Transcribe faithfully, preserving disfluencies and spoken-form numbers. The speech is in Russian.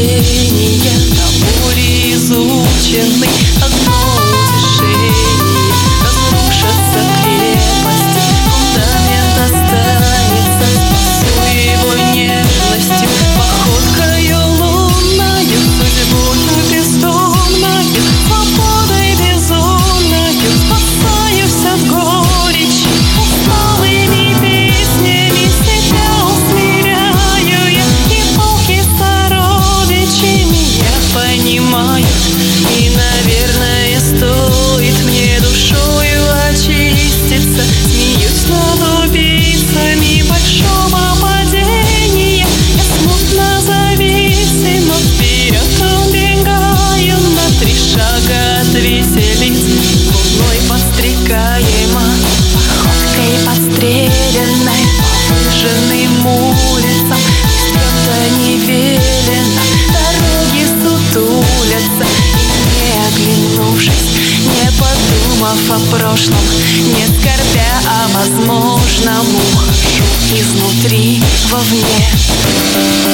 движения, до боли изучены. Одно утешение — разрушатся крепости, фундамент останется. Спасу его нежностью, походкою лунною, судьбою бездомною, свободой безумною. Спасаюсь от горечи усталыми песнями, себя усмиряю я, и волки сородичи меня понимают. И, наверное, стоит мне душою очиститься. Смеюсь над убийцами большого падения. Я смутно зависим, но вперед убегаю на три шага от виселиц. Луной подстрекаема, походкой подстреленной по выжженным улицам. С кем-то не велено, дороги сутулятся. И не оглянувшись, не подумав о прошлом, не скорбя о возможном, ухожу изнутри вовне.